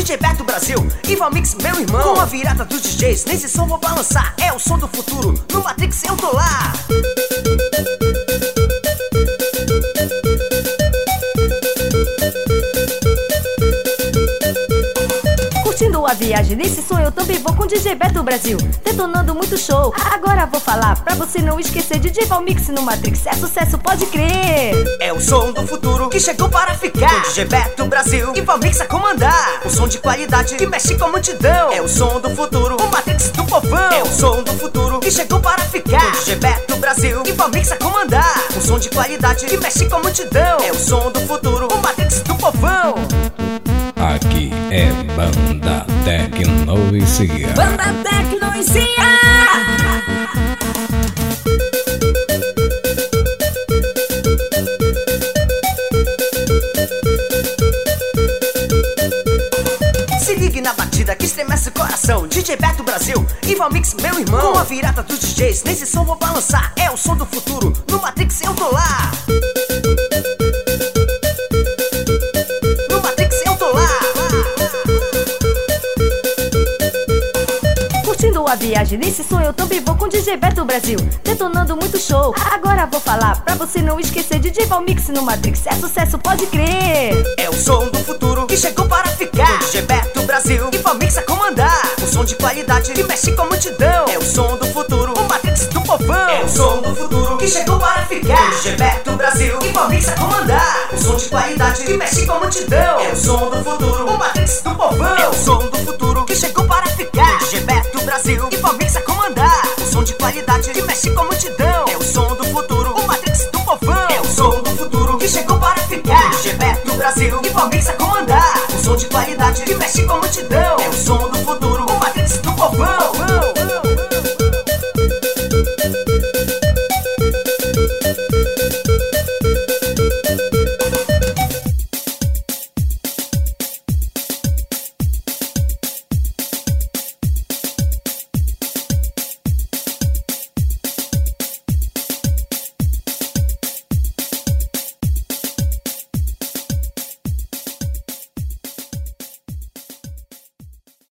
DJ Beto Brasil e Valmix, meu irmão. Com a virada dos DJs, nesse som vou balançar. É o som do futuro, no Matrix eu tô lá. Curtindo a viagem, nesse som eu também vou com DJ Beto Brasil, detonando muito show. Agora vou falar pra você não esquecer, DJ Valmix no Matrix é sucesso, pode crer. É o som do futuro que chegou para ficar, com DJ Beto Brasil e Valmix a comandar. Um som de qualidade que mexe com a multidão. É o som do futuro, o Matrix do povão. É o som do futuro que chegou para ficar, com DJ Beto Brasil e Valmix a comandar. Um som de qualidade que mexe com a multidão. É o som do futuro, o Matrix do povão. Aqui é Banda Tecnologia. Banda Tecnologia. Se ligue na batida que estremece o coração. DJ Beto Brasil e Valmix, meu irmão. Com a virada dos DJs, nesse som vou balançar. É o som do futuro, no Matrix eu tô lá. No Matrix eu tô lá. Curtindo a viagem, nesse som eu também vou com DJ Beto Brasil, detonando muito show. Agora vou falar pra você não esquecer, DJ Valmix no Matrix é sucesso, pode crer. É o som do futuro que chegou para ficar, com DJ Beto Brasil e Valmix a comandar. Um som de qualidade que mexe com a multidão. É o som do futuro, o Matrix do povão. É o som do futuro que chegou para ficar, com DJ Beto Brasil e Valmix a comandar. Um som de qualidade que mexe com a multidão. É o som do futuro, o Matrix do povão. É o som do futuro que chegou para ficar, com DJ Beto Brasil e Valmix a comandar. Um som de qualidade que mexe com a multidão. É o som do futuro, o Matrix do povão. É o som do futuro que chegou para ficar, com DJ Beto Brasil e Valmix a comandar. Um som de qualidade que mexe com a multidão. É o som do